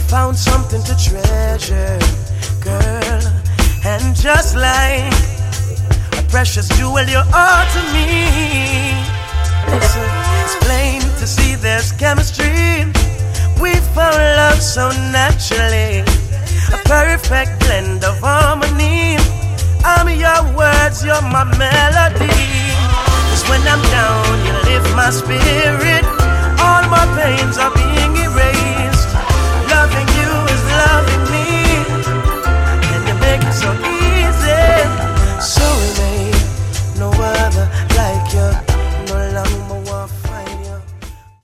found something to treasure, girl. And just like a precious jewel, you're all to me. Listen, it's plain to see there's chemistry. We found love so naturally, a perfect blend of harmony. I'm your words, you're my melody. 'Cause when I'm down, you lift my spirit. All my pains are being